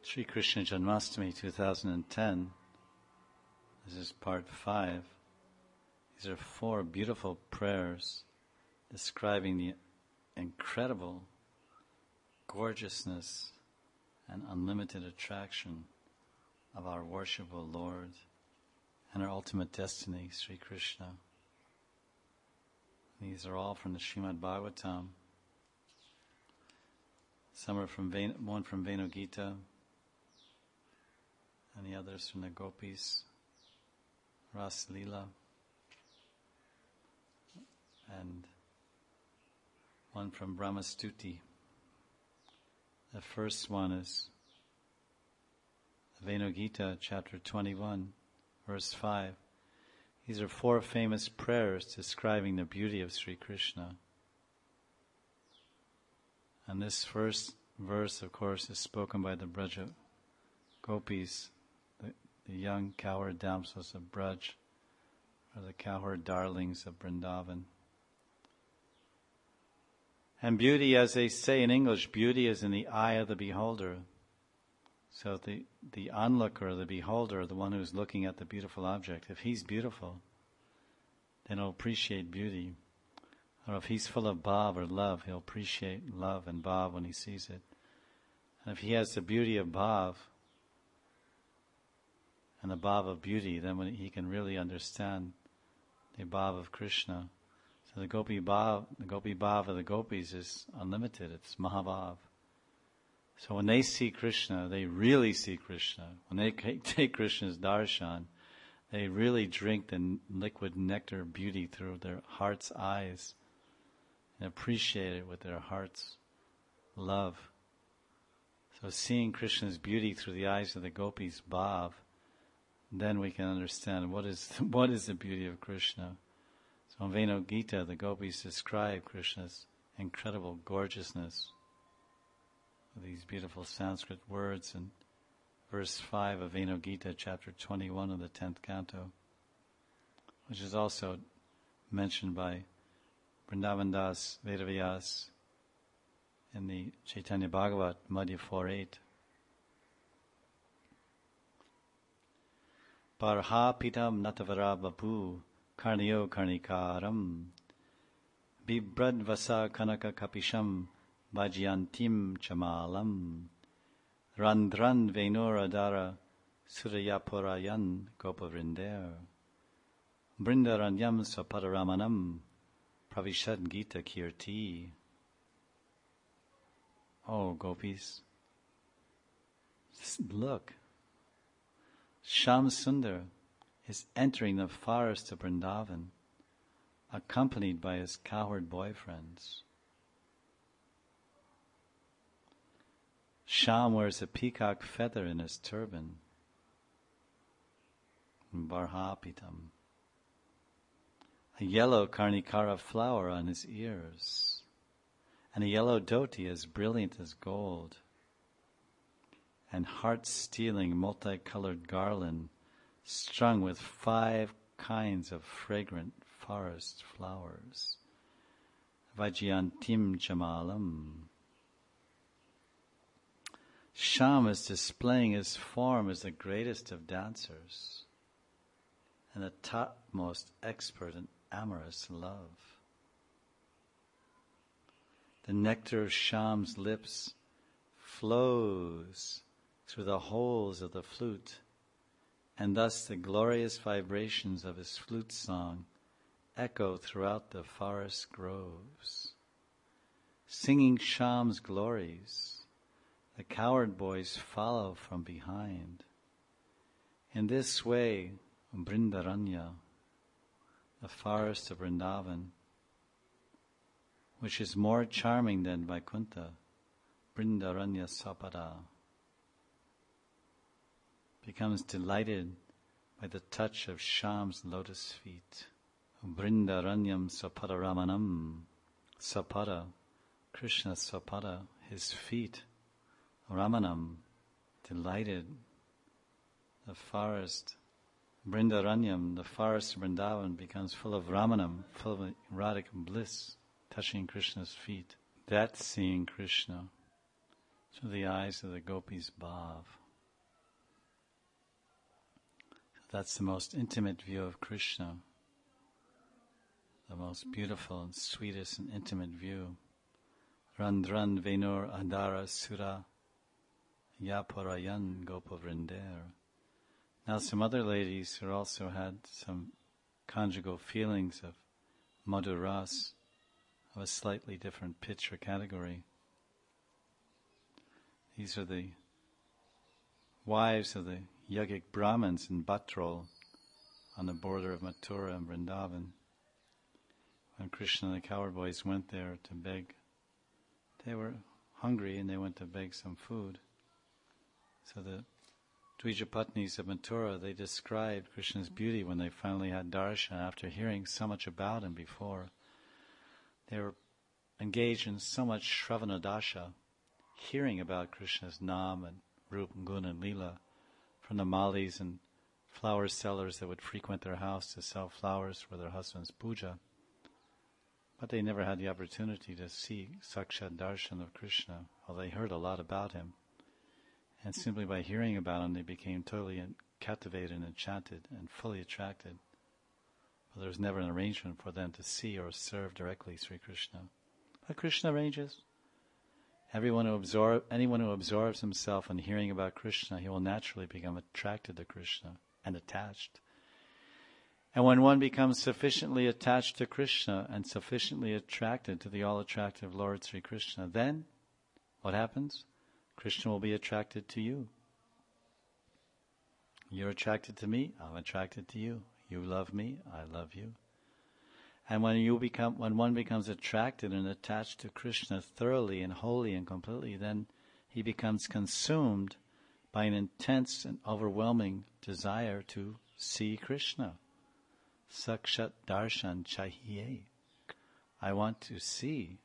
Sri Krishna Janmashtami 2010. This is part 5. These are 4 beautiful prayers describing the incredible gorgeousness and unlimited attraction of our worshipful Lord and our ultimate destiny, Sri Krishna. These are all from the Srimad Bhagavatam. Some are from one from Venu Gita, and the others from the Gopis, Ras Leela, and one from Brahmastuti. The first one is Venu Gita, chapter 21, verse 5. These are 4 famous prayers describing the beauty of Sri Krishna. And this first verse, of course, is spoken by the Braja Gopis, the young cowherd damsels of Braj, or the cowherd darlings of Vrindavan. And beauty, as they say in English, beauty is in the eye of the beholder. So the onlooker, the beholder, the one who's looking at the beautiful object, if he's beautiful, then he'll appreciate beauty. Or if he's full of bhav or love, he'll appreciate love and bhav when he sees it. And if he has the beauty of bhav and the bhav of beauty, then when he can really understand the bhav of Krishna. So the gopi bhav of the gopis is unlimited. It's mahabhav. So when they see Krishna, they really see Krishna. When they take Krishna's darshan, they really drink the liquid nectar of beauty through their heart's eyes and appreciate it with their heart's love. So seeing Krishna's beauty through the eyes of the gopis, bhav, then we can understand what is the beauty of Krishna. So in Venu Gita, the gopis describe Krishna's incredible gorgeousness with these beautiful Sanskrit words in verse 5 of Venu Gita, chapter 21 of the 10th canto, which is also mentioned by Vrindavan Das Vedavyas in the Chaitanya Bhagavat, Madhya 4.8. Parha pitam natavara vapu karniyo karnikaram bibrad vasa kanaka kapisham vajyantim chamalam randran venuradara surayapurayan gopavrinder brindaranyam swapadaramanam pravishad gita kirti. Oh, gopis, look, Shyam Sundar is entering the forest of Vrindavan, accompanied by his cowherd boyfriends. Shyam wears a peacock feather in his turban, Barhapitam, a yellow karnikara flower on his ears, and a yellow dhoti as brilliant as gold, and heart-stealing multicolored garland strung with 5 kinds of fragrant forest flowers. Vajyantim Jamalam. Shyam is displaying his form as the greatest of dancers and the topmost expert in amorous love. The nectar of Shyam's lips flows through the holes of the flute, and thus the glorious vibrations of his flute song echo throughout the forest groves. Singing Shyam's glories, the cowherd boys follow from behind. In this way, Brindaranya, the forest of Vrindavan, which is more charming than Vaikuntha, Brindaranya Sapada, becomes delighted by the touch of Shyam's lotus feet. Brindaranyam Sapadaramanam, Sapada, Krishna Sapada, his feet, Ramanam, delighted. The forest, Brindaranyam, the forest of Vrindavan, becomes full of Ramanam, full of erotic bliss, touching Krishna's feet. That's seeing Krishna. through the eyes of the gopis' bhav. That's the most intimate view of Krishna, the most beautiful and sweetest and intimate view. Randran venur andara sura yaparayan gopavrindera. Now some other ladies who also had some conjugal feelings of madhuras, of a slightly different pitch or category. These are the wives of the yogic Brahmins in Bhatrol, on the border of Mathura and Vrindavan. When Krishna and the cowherd boys went there to beg, they were hungry and they went to beg some food. So the Dvijapatnis of Mathura, they described Krishna's beauty when they finally had darshan after hearing so much about him before. They were engaged in so much shravanadasha, hearing about Krishna's nam and rup and gun and lila from the malis and flower sellers that would frequent their house to sell flowers for their husband's puja. But they never had the opportunity to see Sakshat Darshan of Krishna, while they heard a lot about him. And simply by hearing about him, they became totally captivated and enchanted and fully attracted. But there was never an arrangement for them to see or serve directly Sri Krishna. But Krishna arranges. Anyone who absorbs himself in hearing about Krishna, he will naturally become attracted to Krishna and attached. And when one becomes sufficiently attached to Krishna and sufficiently attracted to the all-attractive Lord Sri Krishna, then what happens? Krishna will be attracted to you. You're attracted to me, I'm attracted to you. You love me, I love you. And when one becomes attracted and attached to Krishna thoroughly and wholly and completely, then he becomes consumed by an intense and overwhelming desire to see Krishna. Sakshat darshan chahiye. I want to see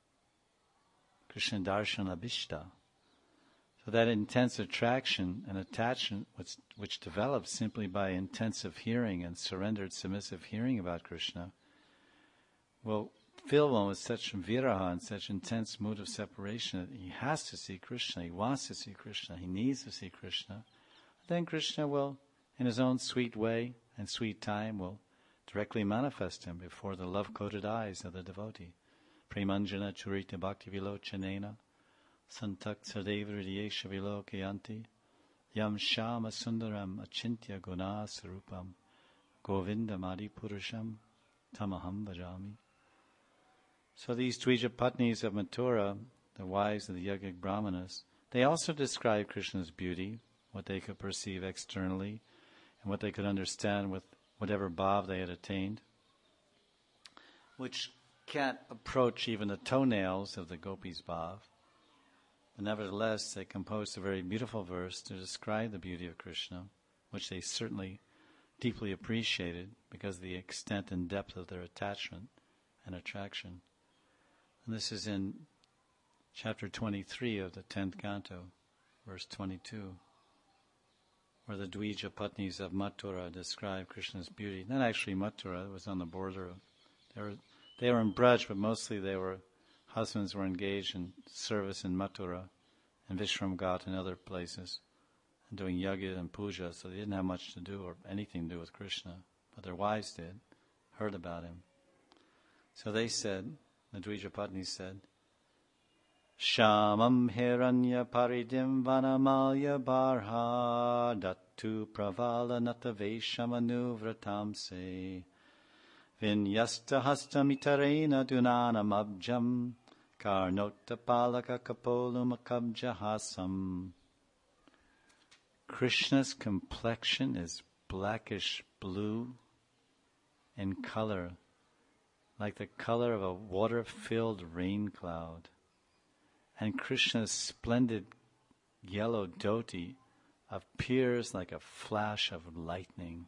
Krishna darshan abhishta. So that intense attraction and attachment which develops simply by intensive hearing and surrendered submissive hearing about Krishna will fill one with such viraha and such intense mood of separation that he has to see Krishna, he wants to see Krishna, he needs to see Krishna. Then Krishna will, in his own sweet way and sweet time, will directly manifest him before the love-coated eyes of the devotee. Premanjana churita bhakti vilochanena santak sadeva hridiyesha vilokayanti yam shama sundaram achintya guna sarupam govindam adipurusham tamaham bhajami. So these Dvijapatnis of Mathura, the wives of the yogic Brahmanas, they also describe Krishna's beauty, what they could perceive externally, and what they could understand with whatever bhav they had attained, which can't approach even the toenails of the gopis' bhav. But nevertheless, they composed a very beautiful verse to describe the beauty of Krishna, which they certainly deeply appreciated because of the extent and depth of their attachment and attraction. And this is in chapter 23 of the 10th canto, verse 22, where the Dvijapatnis of Mathura describe Krishna's beauty. Not actually Mathura, it was on the border of... They were in Braj, but mostly husbands were engaged in service in Mathura and Vishramghat and other places, and doing yajna and puja, so they didn't have much to do or anything to do with Krishna. But their wives did, heard about him. So they said, the Dvijapatnis said, Shamam hiranya paridim vanamalya barha dattu pravala nataveshamanu vratamse vinyasta hastamitarena dunanam abjam karnota palaka kapolum akabjahasam. Krishna's complexion is blackish blue in color, like the color of a water-filled rain cloud. And Krishna's splendid yellow dhoti appears like a flash of lightning.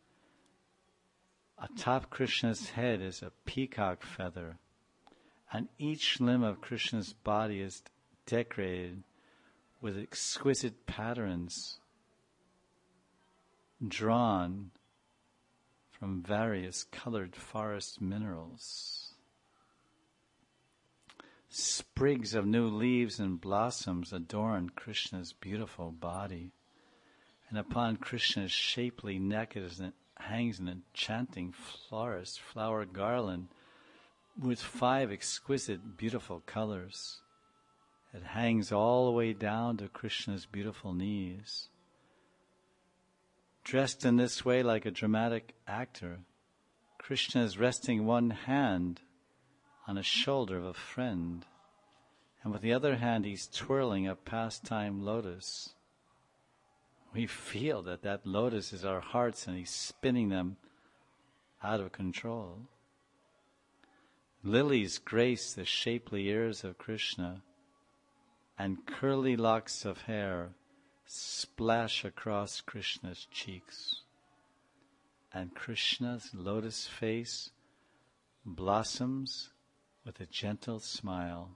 Atop Krishna's head is a peacock feather, and each limb of Krishna's body is decorated with exquisite patterns drawn from various colored forest minerals. sprigs of new leaves and blossoms adorn Krishna's beautiful body. And upon Krishna's shapely neck hangs an enchanting florist flower garland with 5 exquisite, beautiful colors. It hangs all the way down to Krishna's beautiful knees. Dressed in this way like a dramatic actor, Krishna is resting one hand on the shoulder of a friend, and with the other hand he's twirling a pastime lotus. We feel that lotus is our hearts and he's spinning them out of control. Lilies grace the shapely ears of Krishna, and curly locks of hair splash across Krishna's cheeks. And Krishna's lotus face blossoms with a gentle smile.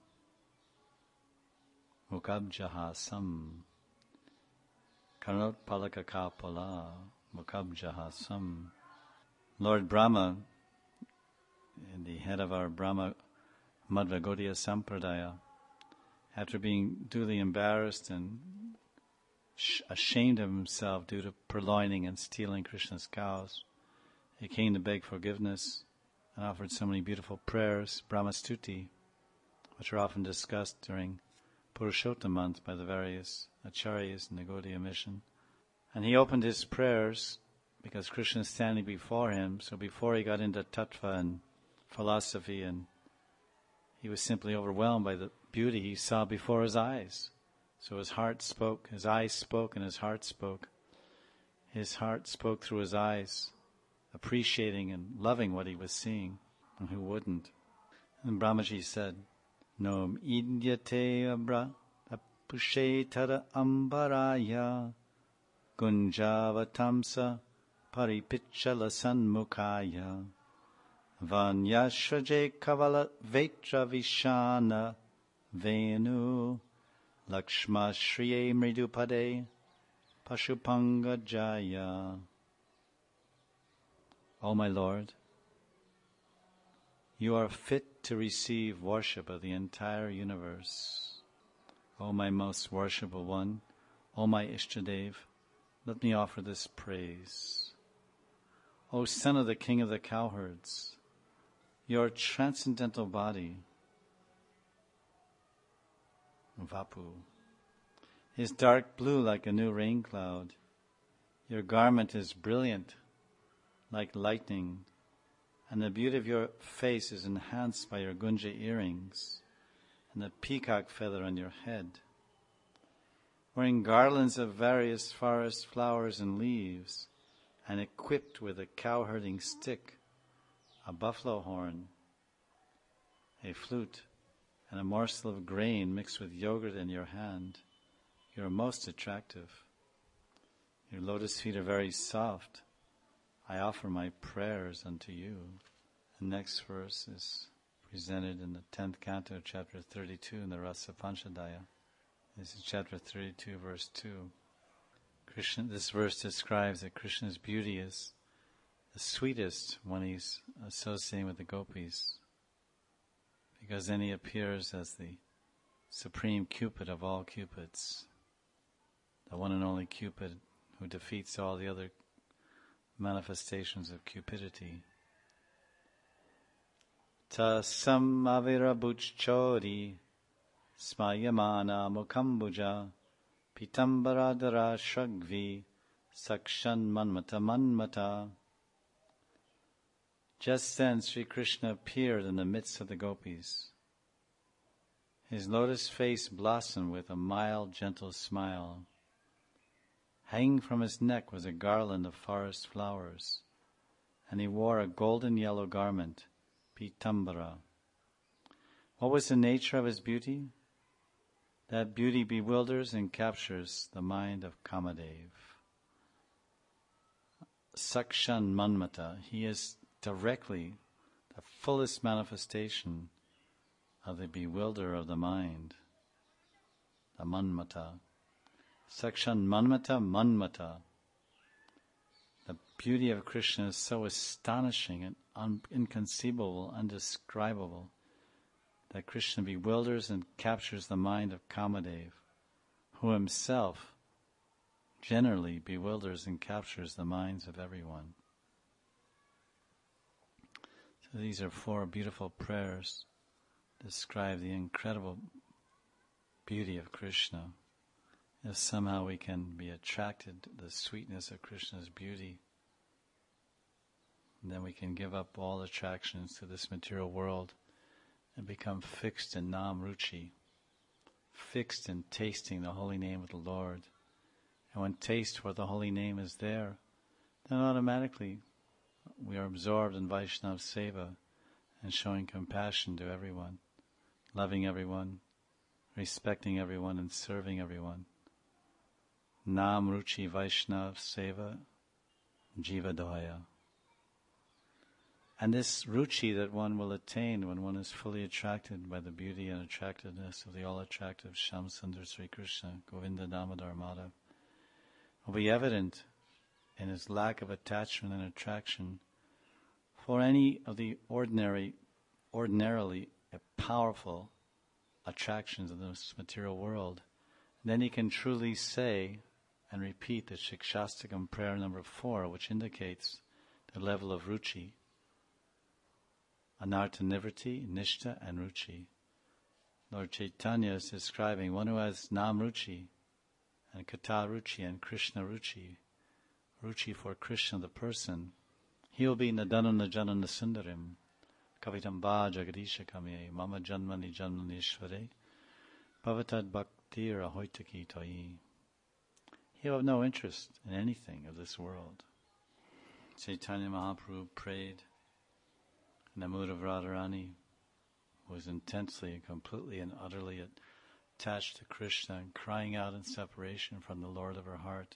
Mukhabjahasam Karnot Palakakapala Mukhabjahasam. Lord Brahma, the head of our Brahma Madhva Gaudiya Sampradaya, after being duly embarrassed and ashamed of himself due to purloining and stealing Krishna's cows, he came to beg forgiveness and offered so many beautiful prayers, Brahmastuti, which are often discussed during Purushottam month by the various acharyas in the Gaudiya mission. And he opened his prayers because Krishna is standing before him, so before he got into tattva and philosophy, and he was simply overwhelmed by the beauty he saw before his eyes. So his heart spoke, his eyes spoke, and his heart spoke. His heart spoke through his eyes, appreciating and loving what he was seeing, and who wouldn't? And Brahmaji said, Nom idyate abra apushetara ambaraya gunjavatamsa paripichala sanmukaya vanyashraje kavala vetra vishana venu lakshma shriye mridupade pashupanga jaya. O my Lord, you are fit to receive worship of the entire universe. O my most worshipful one, O my Ishtadev, let me offer this praise. O son of the king of the cowherds, your transcendental body, Vapu, is dark blue like a new rain cloud. Your garment is brilliant like lightning, and the beauty of your face is enhanced by your gunja earrings and the peacock feather on your head. Wearing garlands of various forest flowers and leaves, and equipped with a cow-herding stick, a buffalo horn, a flute, and a morsel of grain mixed with yogurt in your hand, you are most attractive. Your lotus feet are very soft. I offer my prayers unto you. The next verse is presented in the 10th canto, chapter 32, in the Rasa Panchadaya. This is chapter 32, verse 2. This verse describes that Krishna's beauty is the sweetest when he's associating with the gopis, because then he appears as the supreme Cupid of all Cupids, the one and only Cupid who defeats all the other manifestations of cupidity. Tasam avira buchchori smayamana mukhambuja pitambaradara shragvi sakshan manmata manmata. Just then Sri Krishna appeared in the midst of the gopis. His lotus face blossomed with a mild, gentle smile. Hanging from his neck was a garland of forest flowers, and he wore a golden yellow garment, pitambara. What was the nature of his beauty? That beauty bewilders and captures the mind of Kamadev. Sakshan Manmata, he is directly the fullest manifestation of the bewilderer of the mind, the Manmata. Sakshan Manmata. The beauty of Krishna is so astonishing and inconceivable, undescribable, that Krishna bewilders and captures the mind of Kamadev, who himself generally bewilders and captures the minds of everyone. So these are 4 beautiful prayers that describe the incredible beauty of Krishna. If somehow we can be attracted to the sweetness of Krishna's beauty, then we can give up all attractions to this material world and become fixed in Nam Ruchi, fixed in tasting the holy name of the Lord. And when taste where the holy name is there, then automatically we are absorbed in Vaishnava Seva and showing compassion to everyone, loving everyone, respecting everyone, and serving everyone. Nam Ruchi Vaishnava Seva Jiva Daya. And this ruchi that one will attain when one is fully attracted by the beauty and attractiveness of the all-attractive Shyam Sundar Sri Krishna, Govinda Damodar Madhav, will be evident in his lack of attachment and attraction for any of the ordinarily powerful attractions of this material world. Then he can truly say and repeat the Shikshastakam prayer number 4, which indicates the level of ruchi. Anartha Nivriti, Nishta, and Ruchi. Lord Chaitanya is describing one who has Nam Ruchi, and Kata Ruchi, and Krishna Ruchi. Ruchi for Krishna, the person. He will be Nadanana Janana Sundarim, Kavitamba Jagadisha Kamye, Mama Janmani Janmanishvare, Bhavatad Bhaktir Ahoitaki Toyi. He will have no interest in anything of this world. Chaitanya Mahaprabhu prayed in the mood of Radharani, who was intensely and completely and utterly attached to Krishna and crying out in separation from the Lord of her heart.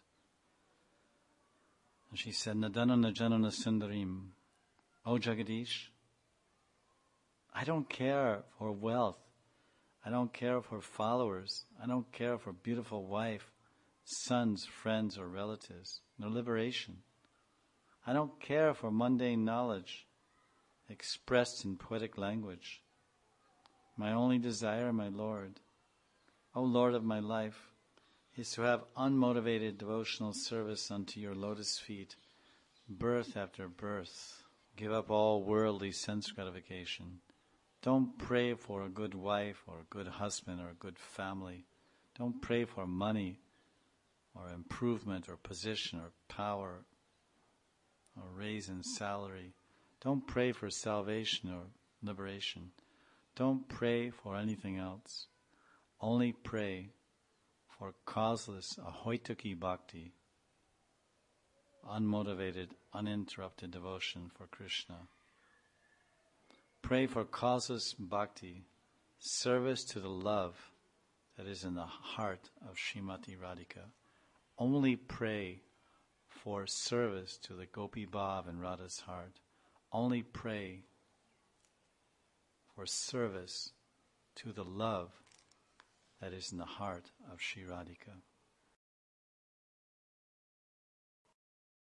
And she said, Nadanana Janana Sundarim, O Jagadish, I don't care for wealth. I don't care for followers. I don't care for beautiful wife, sons, friends, or relatives, no liberation. I don't care for mundane knowledge expressed in poetic language. My only desire, my Lord, O Lord of my life, is to have unmotivated devotional service unto your lotus feet, birth after birth. Give up all worldly sense gratification. Don't pray for a good wife or a good husband or a good family. Don't pray for money or improvement or position or power or raise in salary. Don't pray for salvation or liberation. Don't pray for anything else. Only pray for causeless ahoituki bhakti, unmotivated, uninterrupted devotion for Krishna. Pray for causeless bhakti, service to the love that is in the heart of Srimati Radhika. Only pray for service to the Gopi Bhav in Radha's heart. Only pray for service to the love that is in the heart of Sri Radhika.